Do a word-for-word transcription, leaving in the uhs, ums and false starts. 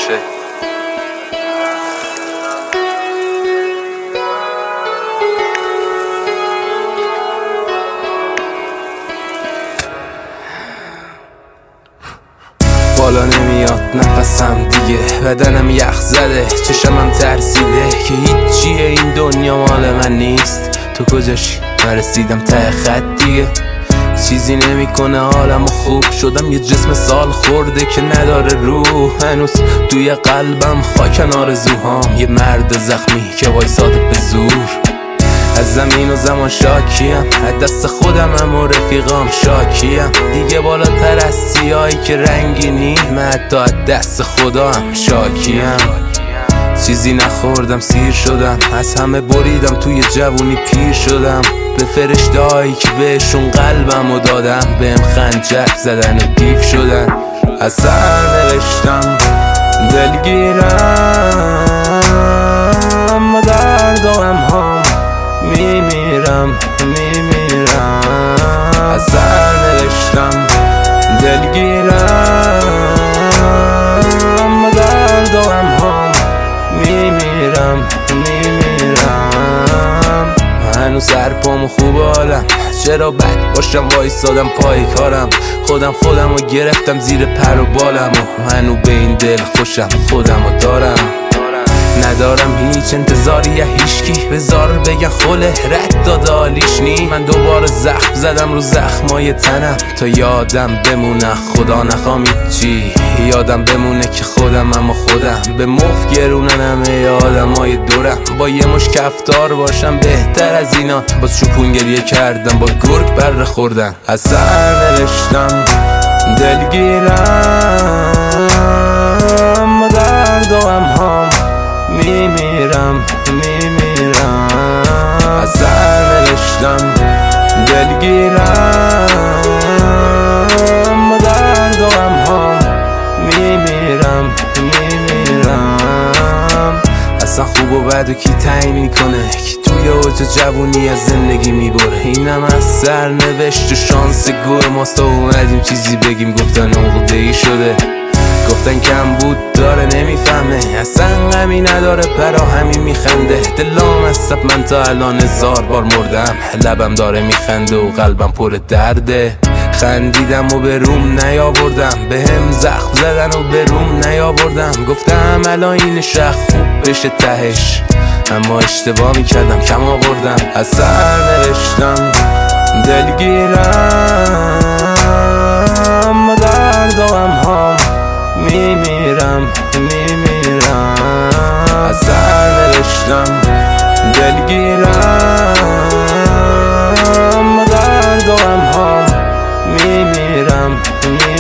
باشه. بالا نمیاد نفسم دیگه، بدنم یخ زده، چشمم ترسیده که هیچیه این دنیا مال من نیست. تو کجاشی؟ من رسیدم ته خط دیگه، چیزی نمیکنه حالمو خوب. شدم یه جسم سال خورده که نداره روح، هنوز توی قلبم خاکن آرزوهام. یه مرد زخمی که وایساده به زور، از زمین و زمان شاکیم، از دست خودم و رفیقام شاکیم. دیگه بالاتر از سیاهی که رنگینی، من حتی از دست خدا هم شاکیم. چیزی نخوردم سیر شدم، از همه بریدم توی جوونی پیر شدم. به فرشته هایی که بهشون قلبم و دادم، بهم خنجر زدن و دیو شدن. از سر نوشتم دلگیرم و درد و غمهام میمیرم میمیرم. از سر نوشتم دلگیرم و درد و غمهام میمیرم میمیرم. هنوز سر پام و خوب حالم، چرا بد باشم وایسادم پای کارم. خودم خودم رو گرفتم زیر پر و بالم و هنو به این دل خوشم خودم رو دارم. ندارم هیچ انتظاری یا هیچکی، بذار بگن خوله رد داده حالیش نی. من دوباره زخم زدم رو زخمای تنم تا یادم بمونه خدا نخوام چی. یادم بمونه که خودم اما خودم به مفت گرونن همه آدم های دورم. با یه مش کفتار باشم بهتر از اینا، با چوپون گریه کردم با گرگ بره خوردن. از سر نوشتم دلگیرم و درد و غمهام میمیرم میمیرم. از سر نوشتم دلگیرم و درد و غمهام میمیرم میمیرم. اصلا خوب و بد و کی تعیین میکنه که توی اوج جوونی از زندگی میبره؟ اینم از سر نوشت و شانس گور ماست و اومدیم چیزی بگیم گفتن عقده ای شده. گفتن کم بود داره نمیفهمه، اصلا غمی نداره پرا همین میخنده. دلام از سب من تا الان هزار بار مردم، لبم داره میخنده و قلبم پر درده. خندیدم و به روم نیاوردم، به هم زخم زدن و به روم نیاوردم. گفتم الان این شخ خوب بشه تهش، اما اشتباه میکردم کم آوردم. از سر نوشتم دلگیرم و درد و غمهام میمیرم میمیرم. از سر نوشتم دلگیرم و درد و غمهام میمیرم میمیرم.